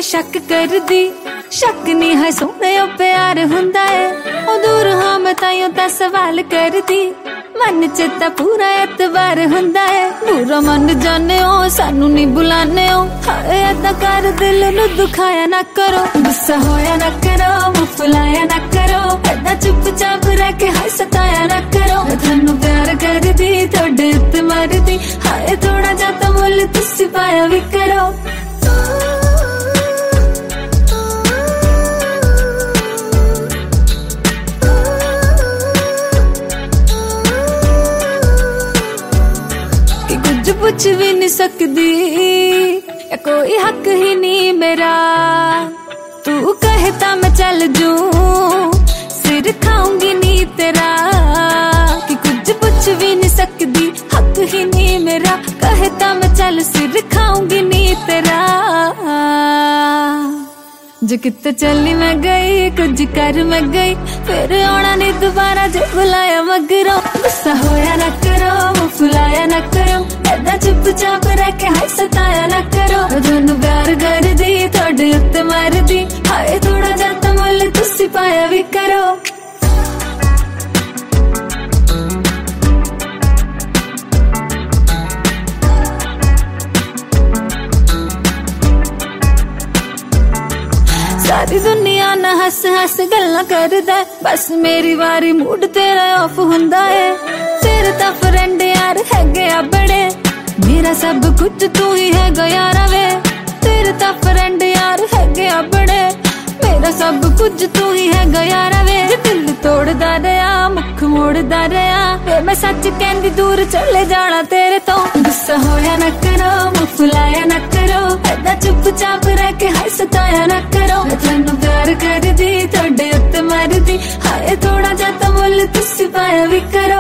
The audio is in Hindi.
मैं शक कर दी, शक नहीं है सोने प्यार हुंदा है, ओ दूर हाँ मैं ताइयों ता सवाल कर दी, मन च तां पूरा एतबार हुंदा है, बुरा मन जाने हो सानू नहीं बुलाने हो, हाय ऐदा कर दिल नू दुखाया ना करो, गुस्सा होया ना करो, मुँह फुलाया ना करो, ऐदा चुपचाप रह के हाय सताया ना करो, मैं थानू प्यार कर दी थोड़े उत्ते मर दी, हाय थोड़ा जा तां मुल तुसी पाया भी करो। कुछ भी नहीं सकदी या कोई हक ही नहीं मेरा, तू कहता मैं चल जूं सिर खाऊंगी नहीं तेरा, कि कुछ भी नहीं सकदी हक ही नहीं मेरा, कहता मैं चल सिर खाऊंगी नहीं तेरा, जो किते चली मैं गई कुछ कर मैं गई, फिर आना नहीं दोबारा जो बुलाया मगरों, गुस्सा होया ना करो मुँह फुलाया ना करो, ऐदा चुपचाप रह के हाय सताया ना करो, थानू प्यार कर दी थोड़े उत्ते मर दी, हाय थोड़ा जा तां मुल तुसी पाया भी करो। सारी दुनिया ना हस हस गल्लां करदा, बस मेरी वारी मूड तेरा ऑफ हुंदा है, तेरे तां फ्रेंड यार हैगे आ बड़े, मेरा सब कुछ तू ही है यारा वे, तेरे तां फ्रेंड यार हैगे आ बड़े, मेरा सब कुछ तू ही है यारा वे, जे दिल तोड़दा रहा मुख मोड़दा रहा, वे मैं सच कहंदी दूर चले जाना तेरे तो, गुस्सा होया ना करो मुँह फुलाया ना करो, ऐदा चुपचाप रह के हाय सताया ना करो, मैं थानू प्यार कर दी थोड़े उत्ते मर दी, हाय थोड़ा जा तां मुल तुसी पाया भी करो।